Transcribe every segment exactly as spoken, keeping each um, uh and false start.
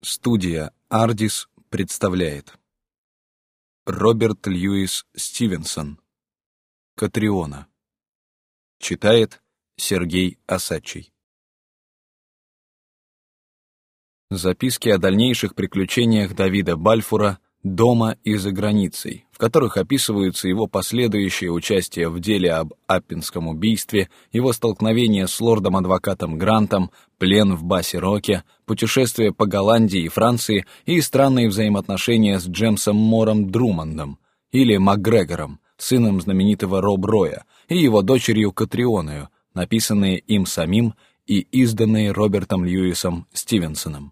Студия «Ардис» представляет Роберт Льюис Стивенсон. Катриона. Читает Сергей Осадчий. Записки о дальнейших приключениях Давида Бальфура дома и за границей, в которых описываются его последующее участие в деле об Аппинском убийстве, его столкновение с лордом-адвокатом Грантом, плен в Бассе-Роке, путешествие по Голландии и Франции и странные взаимоотношения с Джемсом Мором Друмондом, или МакГрегором, сыном знаменитого Роб Роя, и его дочерью Катрионою, написанные им самим и изданные Робертом Льюисом Стивенсоном.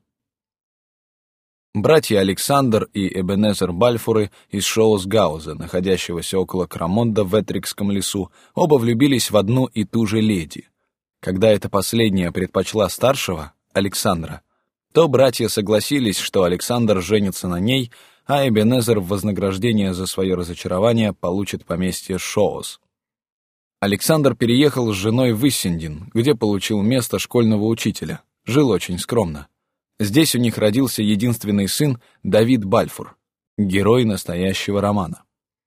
Братья Александр и Эбенезер Бальфуры из Шоусгауза, находящегося около Крамонда в Этрикском лесу, оба влюбились в одну и ту же леди. Когда эта последняя предпочла старшего, Александра, то братья согласились, что Александр женится на ней, а Эбенезер в вознаграждение за свое разочарование получит поместье Шоус. Александр переехал с женой в Иссендин, где получил место школьного учителя, жил очень скромно. Здесь у них родился единственный сын Давид Бальфур, герой настоящего романа.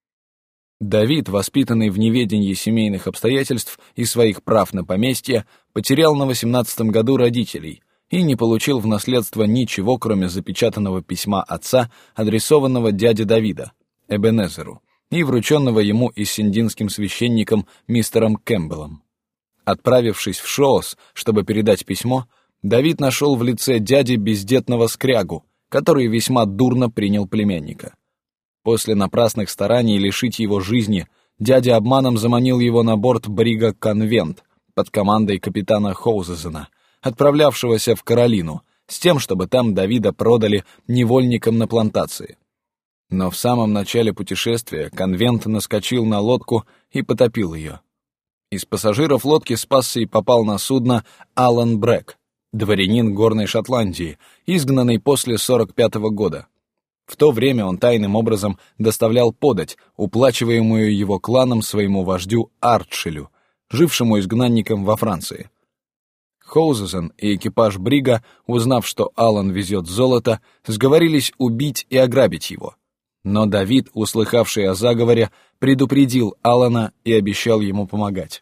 Давид, воспитанный в неведении семейных обстоятельств и своих прав на поместье, потерял на восемнадцатом году родителей и не получил в наследство ничего, кроме запечатанного письма отца, адресованного дяде Давида, Эбенезеру, и врученного ему иссендинским священником мистером Кэмпбеллом. Отправившись в Шоус, чтобы передать письмо, Давид нашел в лице дяди бездетного скрягу, который весьма дурно принял племянника. После напрасных стараний лишить его жизни, дядя обманом заманил его на борт брига «Конвент» под командой капитана Хоузезена, отправлявшегося в Каролину, с тем, чтобы там Давида продали невольникам на плантации. Но в самом начале путешествия «Конвент» наскочил на лодку и потопил ее. Из пассажиров лодки спасся и попал на судно Алан Брэк, дворянин Горной Шотландии, изгнанный после сорок пятого года. В то время он тайным образом доставлял подать, уплачиваемую его кланом своему вождю Артшелю, жившему изгнанником во Франции. Хоузезен и экипаж брига, узнав, что Алан везет золото, сговорились убить и ограбить его. Но Давид, услыхавший о заговоре, предупредил Алана и обещал ему помогать.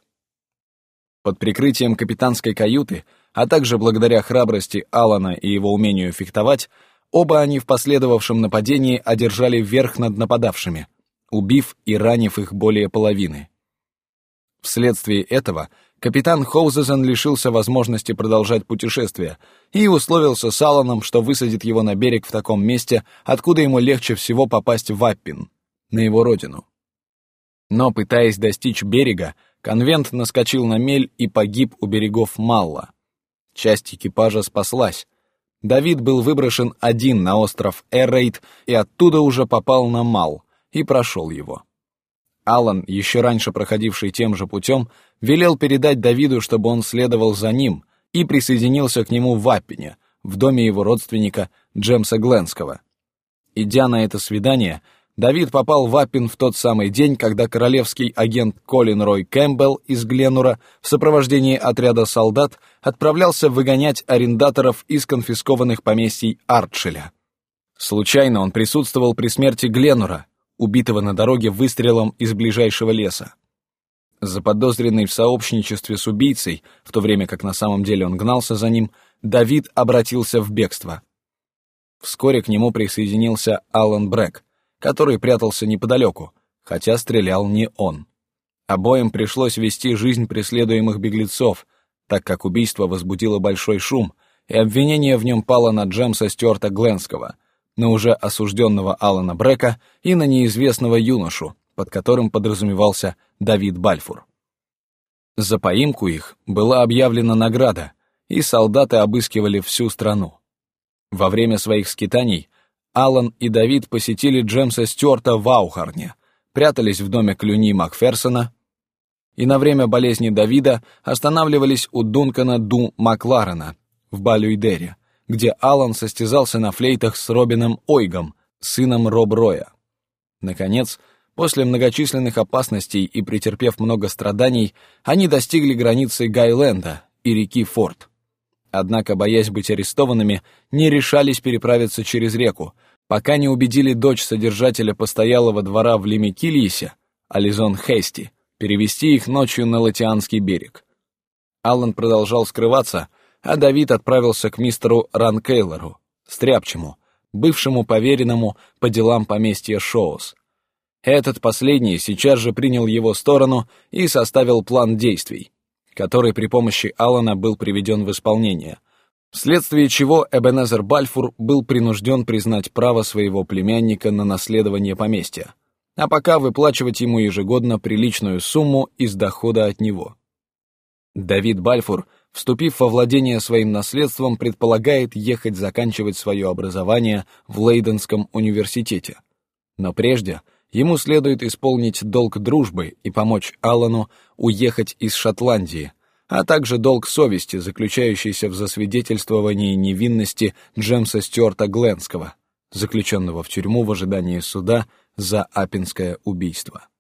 Под прикрытием капитанской каюты, а также благодаря храбрости Алана и его умению фехтовать, оба они в последовавшем нападении одержали верх над нападавшими, убив и ранив их более половины. Вследствие этого капитан Хоузезен лишился возможности продолжать путешествие и условился с Аланом, что высадит его на берег в таком месте, откуда ему легче всего попасть в Аппин, на его родину. Но, пытаясь достичь берега, Конвент наскочил на мель и погиб у берегов Малла. Часть экипажа спаслась. Давид был выброшен один на остров Эррейд и оттуда уже попал на Малл и прошел его. Алан, еще раньше проходивший тем же путем, велел передать Давиду, чтобы он следовал за ним и присоединился к нему в Аппине, в доме его родственника Джемса Гленского. Идя на это свидание, Давид попал в Аппин в тот самый день, когда королевский агент Колин Рой Кэмпбелл из Гленура в сопровождении отряда солдат отправлялся выгонять арендаторов из конфискованных поместий Артшеля. Случайно он присутствовал при смерти Гленура, убитого на дороге выстрелом из ближайшего леса. Заподозренный в сообщничестве с убийцей, в то время как на самом деле он гнался за ним, Давид обратился в бегство. Вскоре к нему присоединился Алан Брэк, который прятался неподалеку, хотя стрелял не он. Обоим пришлось вести жизнь преследуемых беглецов, так как убийство возбудило большой шум, и обвинение в нем пало на Джемса Стюарта Гленского, на уже осужденного Алана Брэка и на неизвестного юношу, под которым подразумевался Давид Бальфур. За поимку их была объявлена награда, и солдаты обыскивали всю страну. Во время своих скитаний Алан и Давид посетили Джемса Стюарта в Аухарне, прятались в доме Клюни Макферсона и на время болезни Давида останавливались у Дункана Ду Макларена в Балюйдере, где Алан состязался на флейтах с Робином Ойгом, сыном Роб Роя. Наконец, после многочисленных опасностей и претерпев много страданий, они достигли границы Гайленда и реки Форд. однако, боясь быть арестованными, не решались переправиться через реку, пока не убедили дочь содержателя постоялого двора в Лимикильесе, Ализон Хейсти, перевести их ночью на Латианский берег. Аллан продолжал скрываться, а Давид отправился к мистеру Ранкейлору, стряпчему, бывшему поверенному по делам поместья Шоус. Этот последний сейчас же принял его сторону и составил план действий, который при помощи Аллана был приведен в исполнение, вследствие чего Эбенезер Бальфур был принужден признать право своего племянника на наследование поместья, а пока выплачивать ему ежегодно приличную сумму из дохода от него. Давид Бальфур, вступив во владение своим наследством, предполагает ехать заканчивать свое образование в Лейденском университете. Но прежде ему следует исполнить долг дружбы и помочь Аллану уехать из Шотландии, а также долг совести, заключающийся в засвидетельствовании невинности Джемса Стюарта Гленского, заключенного в тюрьму в ожидании суда за Аппинское убийство.